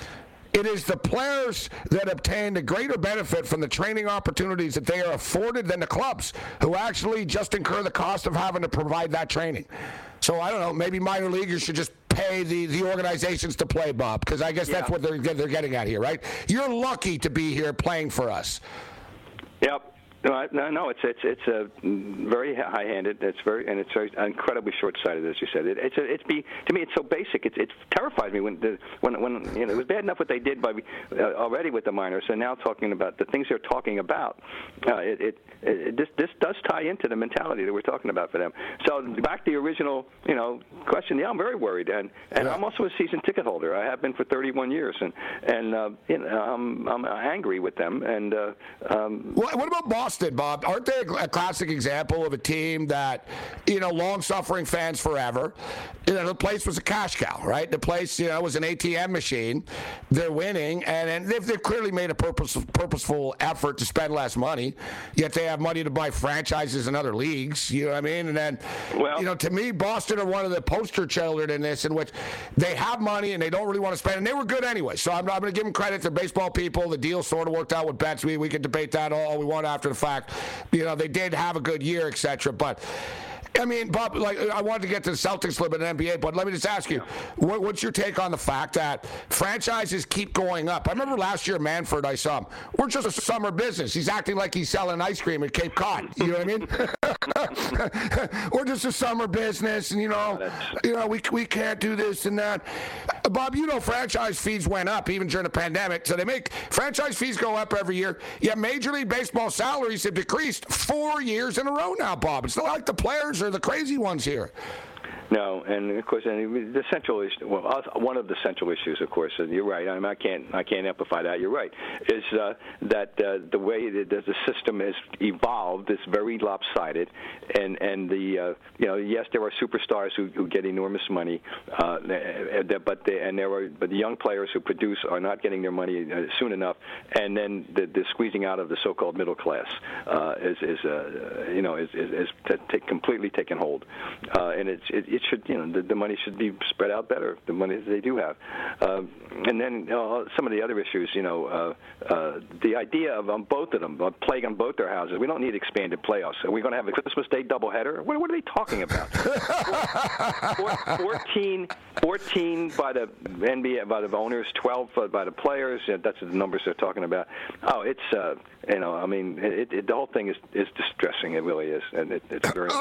It is the players that obtain the greater benefit from the training opportunities that they are afforded than the clubs, who actually just incur the cost of having to provide that training. So I don't know, maybe minor leaguers should just pay the, the organizations to play, Bob, because I guess yeah. that's what they're, they're getting at here, right? You're lucky to be here playing for us. Yep. No, no, no. It's it's it's a very high-handed. It's very and it's very incredibly short-sighted, as you said. It, it's a, it's be to me. It's so basic. It it terrifies me when the, when when you know it was bad enough what they did by uh, already with the minors, and now talking about the things they're talking about. Uh, it, it, it this this does tie into the mentality that we're talking about for them. So back to the original you know question. Yeah, I'm very worried, and and yeah. I'm also a season ticket holder. I have been for thirty-one years, and and uh, you know, I'm I'm angry with them. And uh, um, what, what about Boston? Bob, aren't they a classic example of a team that, you know, long-suffering fans forever? You know, the place was a cash cow, right? The place, you know, was an A T M machine. They're winning, and, and they've, they've clearly made a purpose, purposeful effort to spend less money, yet they have money to buy franchises in other leagues, you know what I mean? And then, well, you know, to me, Boston are one of the poster children in this, in which they have money and they don't really want to spend, and they were good anyway. So I'm, I'm going to give them credit to baseball people. The deal sort of worked out with bets. We, we could debate that all we want after the fact. You know, they did have a good year, et cetera. But, I mean, Bob, like, I wanted to get to the Celtics a little bit in the N B A, but let me just ask you, what, what's your take on the fact that franchises keep going up? I remember last year, Manfred, I saw him. We're just a summer business. He's acting like he's selling ice cream at Cape Cod. You know what I mean? We're just a summer business, and, you know, you know, we we can't do this and that. Bob, you know, franchise fees went up even during the pandemic, so they make franchise fees go up every year. Yet Major League Baseball salaries have decreased four years in a row now, Bob. It's not like the players are the crazy ones here. No, and of course, and the central issue. Well, one of the central issues, of course, and you're right. I mean, I can't, I can't amplify that. You're right. Is uh, that uh, the way that the system has evolved is very lopsided, and and the uh, you know, yes, there are superstars who, who get enormous money, uh, but they, and there are but the young players who produce are not getting their money soon enough, and then the, the squeezing out of the so-called middle class uh, is is uh, you know is is, is t- t- completely taken hold, uh, and it's it, it should, you know, the, the money should be spread out better, the money that they do have. Uh, and then uh, some of the other issues, you know, uh, uh, the idea of on both of them, a plague on both their houses, we don't need expanded playoffs. Are we going to have a Christmas Day doubleheader? What, what are they talking about? fourteen, fourteen by the N B A, by the owners, twelve by the players. Yeah, that's the numbers they're talking about. Oh, it's, uh, you know, I mean, it, it, the whole thing is, is distressing. It really is. And it, it's very...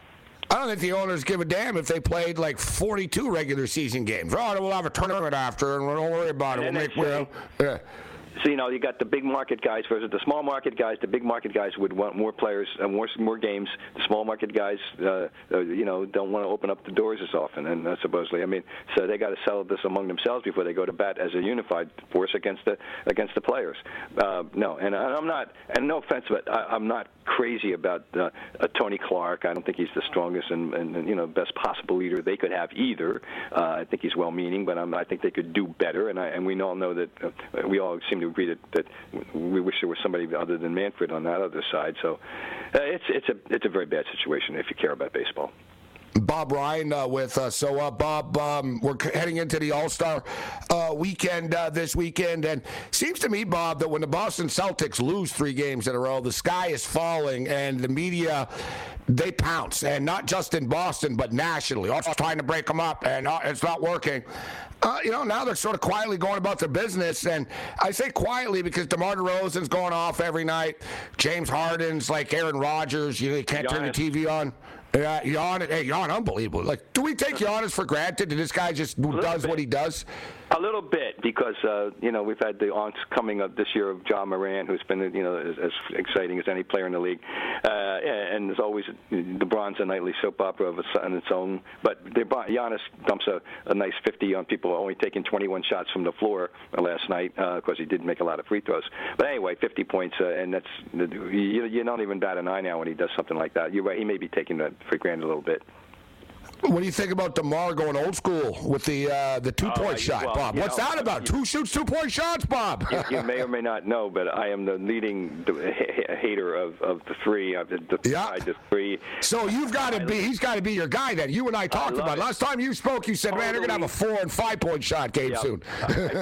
I don't think the owners give a damn if they played like forty-two regular season games. Oh, we'll have a tournament after, and we don't worry about it. We'll make, well, yeah. So, you know, you got the big market guys versus the small market guys. The big market guys would want more players, uh, more more games. The small market guys, uh, uh, you know, don't want to open up the doors as often. And uh, supposedly, I mean, so they got to settle this among themselves before they go to bat as a unified force against the against the players. Uh, no, and I'm not, and no offense, but I, I'm not crazy about uh, uh, Tony Clark. I don't think he's the strongest and, and, and you know best possible leader they could have either. Uh, I think he's well-meaning, but I'm, I think they could do better. And I, and we all know that uh, we all seem to agree that, that we wish there was somebody other than Manfred on that other side. So uh, it's it's a it's a very bad situation if you care about baseball. Bob Ryan uh, with us. So, uh, Bob, um, we're heading into the All-Star uh, weekend uh, this weekend, and seems to me, Bob, that when the Boston Celtics lose three games in a row, the sky is falling, and the media, they pounce, and not just in Boston, but nationally. Also trying to break them up, and uh, it's not working. Uh, you know, now they're sort of quietly going about their business, and I say quietly because DeMar DeRozan's going off every night. James Harden's like Aaron Rodgers. You, know, you can't Giannis. Turn the T V on. Yeah, Giannis, hey, Giannis, unbelievable. Like, do we take Giannis for granted? That this guy just does what he does? A little bit, because uh, you know we've had the oncoming of this year of John Moran, who's been you know as, as exciting as any player in the league, uh, and there's always LeBron's a nightly soap opera of its, on its own. But Giannis dumps a, a nice fifty on people only taking twenty-one shots from the floor last night, because uh, he did make a lot of free throws. But anyway, fifty points, uh, and that's you, you don't even bat an eye now when he does something like that. You're right; he may be taking that for granted a little bit. What do you think about DeMar going old school with the uh, the two-point uh, shot, well, Bob? What's know, that about? You, Two shoots, two-point shots, Bob. you, you may or may not know, but I am the leading hater of, of the three. Of the, the, yeah. the three. So you've got to be. He's got to be your guy then. You and I talked I about it. Last time you spoke, you said, "Man, they're going to have a four and five-point shot game yeah. soon." I,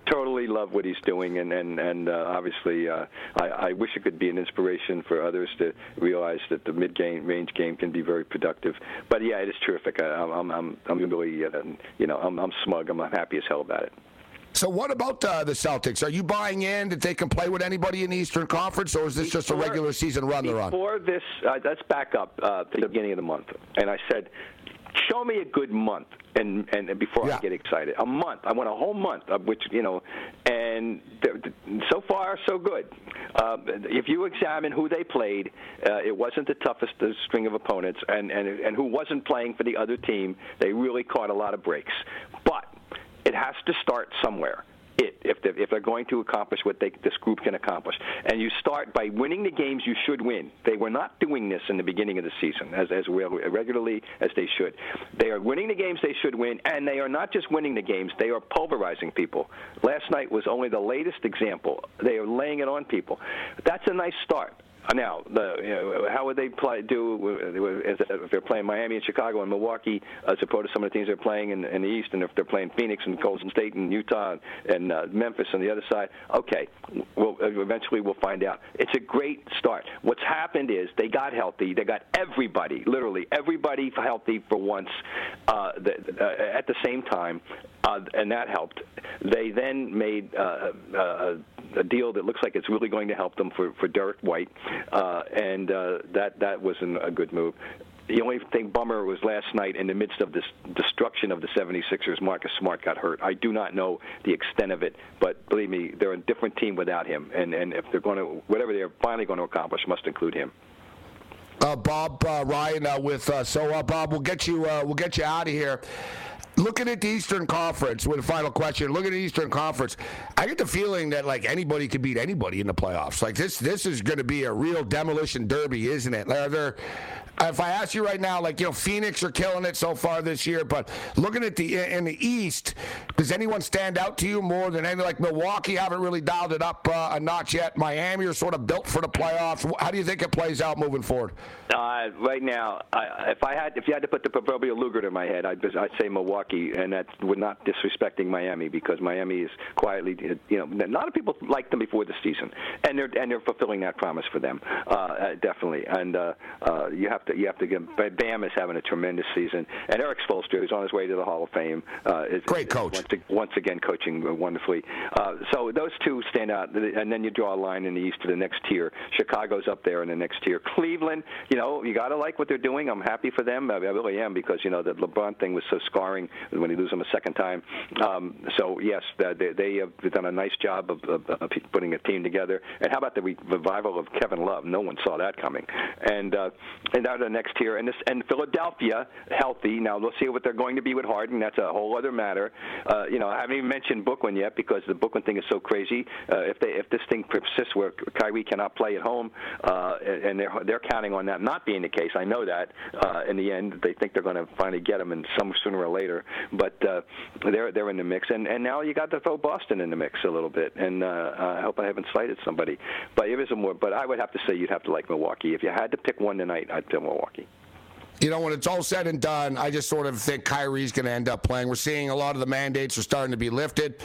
totally love what he's doing, and and and uh, obviously, uh, I, I wish it could be an inspiration for others to realize that the mid-game range game can be very productive. But yeah, it is terrific. I, I'm I'm I'm really, uh, you know, I'm I'm smug. I'm happy as hell about it. So what about uh, the Celtics? Are you buying in that they can play with anybody in the Eastern Conference, or is this before, just a regular season run they're on? Before this, uh, let's back up uh, to the beginning of the month. And I said, show me a good month, and and before yeah. I get excited. A month. I want a whole month, of which, you know, and th- th- so far, so good. Uh, if you examine who they played, uh, it wasn't the toughest uh, string of opponents, and, and, and who wasn't playing for the other team, they really caught a lot of breaks. But it has to start somewhere. It, if they're, if they're going to accomplish what they, this group can accomplish. And you start by winning the games you should win. They were not doing this in the beginning of the season as, as regularly as they should. They are winning the games they should win, and they are not just winning the games, they are pulverizing people. Last night was only the latest example. They are laying it on people. That's a nice start. Now, the, you know, how would they play, do if they're playing Miami and Chicago and Milwaukee, as opposed to some of the teams they're playing in, in the East, and if they're playing Phoenix and Golden State and Utah and, and uh, Memphis on the other side? Okay, we'll, eventually we'll find out. It's a great start. What's happened is they got healthy. They got everybody, literally everybody healthy for once uh, the, uh, at the same time, uh, and that helped. They then made uh, uh, a deal that looks like it's really going to help them for, for Derek White. Uh, and uh, that that wasn't a good move. The only thing bummer was last night, in the midst of this destruction of the seventy-sixers, Marcus Smart got hurt. I do not know the extent of it, but believe me, they're a different team without him. And, and if they're going to, whatever they're finally going to accomplish must include him. Uh, Bob uh, Ryan uh, with uh, so uh, Bob, we'll get you uh, we'll get you out of here. Looking at the Eastern Conference, with a final question, looking at the Eastern Conference, I get the feeling that, like, anybody could beat anybody in the playoffs. Like, this this is going to be a real demolition derby, isn't it? They're, they're, if I ask you right now, like, you know, Phoenix are killing it so far this year, but looking at the in the East, does anyone stand out to you more than any? Like, Milwaukee haven't really dialed it up uh, a notch yet. Miami are sort of built for the playoffs. How do you think it plays out moving forward? Uh, right now, I, if I had if you had to put the proverbial Luger in my head, I'd, I'd say Milwaukee, and that would not disrespecting Miami, because Miami is quietly, you know, a lot of people liked them before the season, and they're and they're fulfilling that promise for them, uh, definitely. And uh, uh, you have to you have to give Bam is having a tremendous season, and Eric Spoelstra, who's on his way to the Hall of Fame, uh, is great coach. Once, once again, coaching wonderfully. Uh, so those two stand out, and then you draw a line in the East to the next tier. Chicago's up there in the next tier. Cleveland, you know, you got to like what they're doing. I'm happy for them. I really am, because, you know, the LeBron thing was so scarring when he lose them a second time. Um, so, yes, they, they have done a nice job of, of, of putting a team together. And how about the revival of Kevin Love? No one saw that coming. And uh, and now the next tier. And, this, and Philadelphia, healthy. Now, we'll see what they're going to be with Harden. That's a whole other matter. Uh, you know, I haven't even mentioned Brooklyn yet, because the Brooklyn thing is so crazy. Uh, if they if this thing persists where Kyrie cannot play at home, uh, and they're they're counting on that not being the case, I know that uh, in the end they think they're going to finally get him, and some sooner or later. But uh, they're they're in the mix, and and now you got to throw Boston in the mix a little bit. And uh, I hope I haven't slighted somebody, but it is a more. But I would have to say you'd have to like Milwaukee. If you had to pick one tonight, I'd pick Milwaukee. You know, when it's all said and done, I just sort of think Kyrie's going to end up playing. We're seeing a lot of the mandates are starting to be lifted.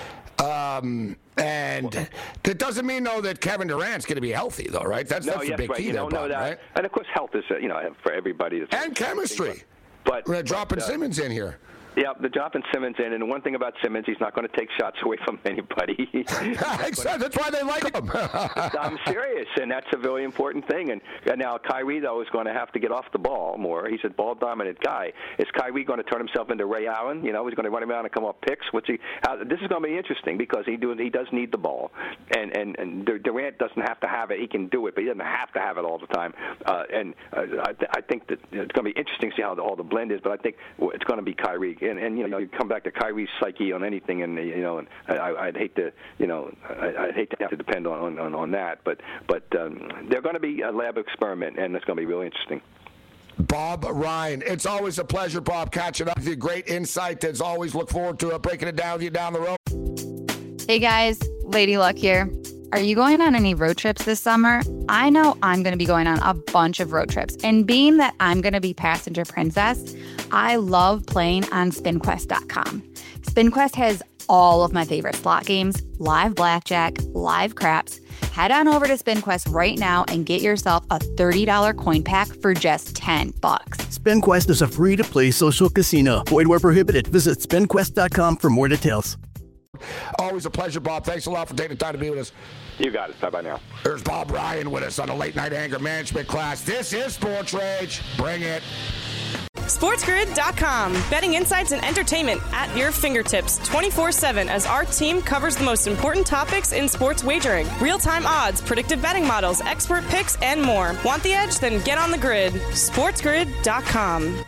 Um, and that doesn't mean, though, that Kevin Durant's going to be healthy, though, right? That's, no, that's yes, the big right. key you there, don't Bob, know that. right? And, of course, health is, you know, for everybody. And chemistry. But, We're dropping but, uh, Simmons in here. Yeah, the dropping Simmons in, and one thing about Simmons, he's not going to take shots away from anybody. That's why they like him. I'm serious, and that's a very important thing. And, and now Kyrie, though, is going to have to get off the ball more. He's a ball-dominant guy. Is Kyrie going to turn himself into Ray Allen? You know, he's going to run around and come off picks. What's he? How, this is going to be interesting, because he do he does need the ball, and and and Durant doesn't have to have it. He can do it, but he doesn't have to have it all the time. Uh, and uh, I, th- I think that it's going to be interesting to see how the, all the blend is. But I think it's going to be Kyrie. And, and you know, you come back to Kyrie's psyche on anything, and you know, and I, I'd hate to, you know, I, I'd hate to have to depend on on, on that. But but um, they're going to be a lab experiment, and it's going to be really interesting. Bob Ryan, it's always a pleasure, Bob, catching up with you. Great insight. As always, look forward to uh, breaking it down with you down the road. Hey guys, Lady Luck here. Are you going on any road trips this summer? I know I'm going to be going on a bunch of road trips. And being that I'm going to be passenger princess, I love playing on spin quest dot com. SpinQuest has all of my favorite slot games, live blackjack, live craps. Head on over to SpinQuest right now and get yourself a thirty dollars coin pack for just ten bucks. SpinQuest is a free-to-play social casino. Void where prohibited. Visit spin quest dot com for more details. Always a pleasure, Bob. Thanks a lot for taking the time to be with us. You got it. Bye-bye now. There's Bob Ryan with us on the Late Night Anger Management class. This is Sports Rage. Bring it. SportsGrid dot com. Betting insights and entertainment at your fingertips twenty-four seven as our team covers the most important topics in sports wagering. Real-time odds, predictive betting models, expert picks, and more. Want the edge? Then get on the grid. SportsGrid dot com.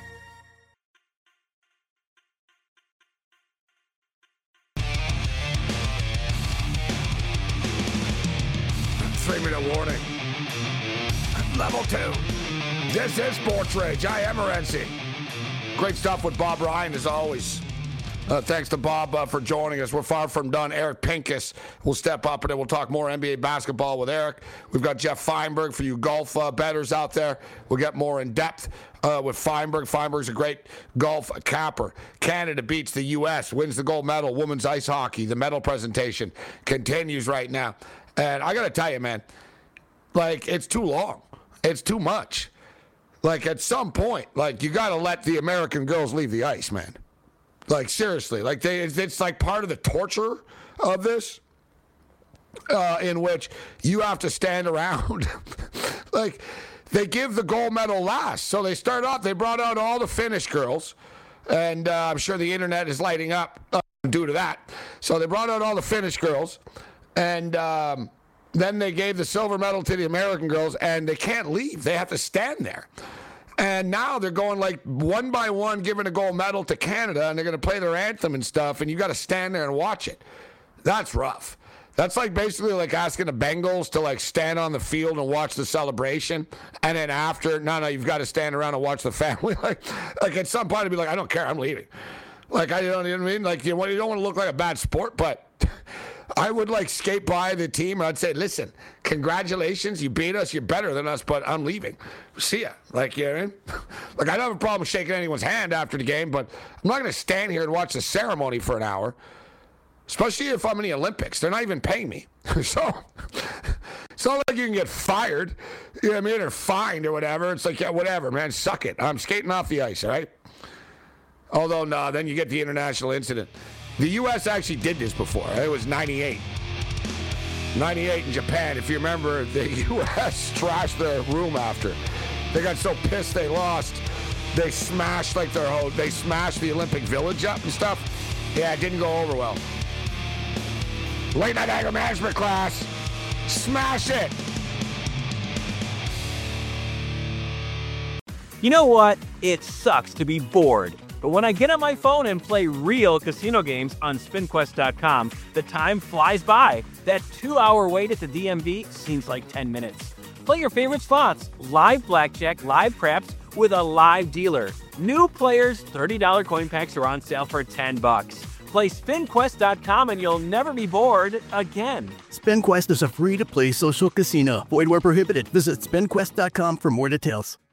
Three-minute warning. Level two. This is Sports Rage. I am Morency. Great stuff with Bob Ryan, as always. Uh, thanks to Bob uh, for joining us. We're far from done. Eric Pincus will step up, and then we'll talk more N B A basketball with Eric. We've got Jeff Feinberg for you golf uh, bettors out there. We'll get more in depth uh, with Feinberg. Feinberg's a great golf capper. Canada beats the U S, wins the gold medal, women's ice hockey. The medal presentation continues right now. And I got to tell you, man, like, it's too long. It's too much. Like, at some point, like, you got to let the American girls leave the ice, man. Like, seriously. Like, they, it's, it's like part of the torture of this, uh, in which you have to stand around. Like, they give the gold medal last. So they start off, they brought out all the Finnish girls, and uh, I'm sure the internet is lighting up uh, due to that. So they brought out all the Finnish girls, and um, then they gave the silver medal to the American girls, and they can't leave. They have to stand there. And now they're going like one by one, giving a gold medal to Canada, and they're going to play their anthem and stuff, and you got to stand there and watch it. That's rough. That's like basically like asking the Bengals to like stand on the field and watch the celebration, and then after, no, no, you've got to stand around and watch the family. like, like at some point, I'd be like, I don't care, I'm leaving. Like, I don't, you know what I mean? Like, you, you don't want to look like a bad sport, but I would like skate by the team and I'd say, listen, congratulations, you beat us, you're better than us, but I'm leaving. See ya. Like, you know what I mean? Like, I don't have a problem shaking anyone's hand after the game, but I'm not going to stand here and watch the ceremony for an hour, especially if I'm in the Olympics. They're not even paying me. so it's not like you can get fired, you know what I mean, or fined or whatever. It's like, yeah, whatever, man, suck it. I'm skating off the ice, all right? Although, no, then you get the international incident. The U S actually did this before. It was ninety-eight. ninety-eight in Japan. If you remember, the U S trashed their room after. They got so pissed they lost. They smashed like their whole, they smashed the Olympic Village up and stuff. Yeah, it didn't go over well. Late Night Anger Management class. Smash it. You know what? It sucks to be bored. But when I get on my phone and play real casino games on spin quest dot com, the time flies by. That two-hour wait at the D M V seems like ten minutes. Play your favorite slots, live blackjack, live craps, with a live dealer. New players, thirty dollars coin packs are on sale for ten bucks. Play spin quest dot com and you'll never be bored again. SpinQuest is a free-to-play social casino. Void where prohibited. Visit spin quest dot com for more details.